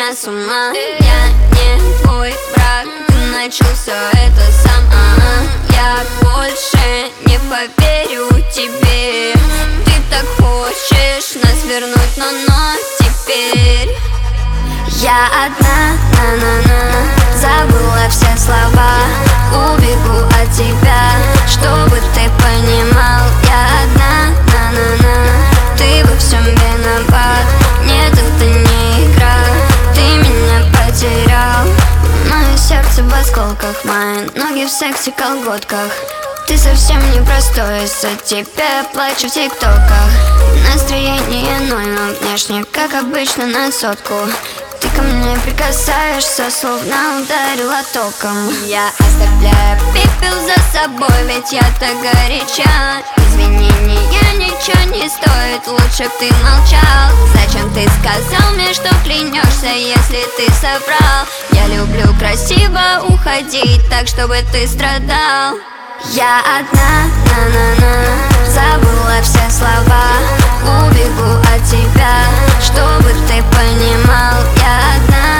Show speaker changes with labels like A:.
A: меня с ума. Я не твой брак, ты начал все это сам. Я больше не поверю тебе. Ты так хочешь нас вернуть, но теперь я одна, забыла все слова. Убегу от тебя, чтобы ты понимал. Я одна, ты во всем виноват. Нет, это не игра, ты меня потерял. Мое сердце в осколках, мои ноги в секси-колготках. Ты совсем непростой, из-за тебя плачу в тиктоках. Настроение ноль, но внешне, как обычно, на сотку. Ты ко мне прикасаешься, словно ударила током. Я оставляю пепел за собой, ведь я так горяча. Извинения ничего не стоит, лучше б ты молчал. Зачем ты сказал мне, что клянешься, если ты соврал? Я люблю красиво уходить, так чтобы ты страдал. Я одна, забыла все слова. Убегу от тебя, чтобы ты понимал. Я одна.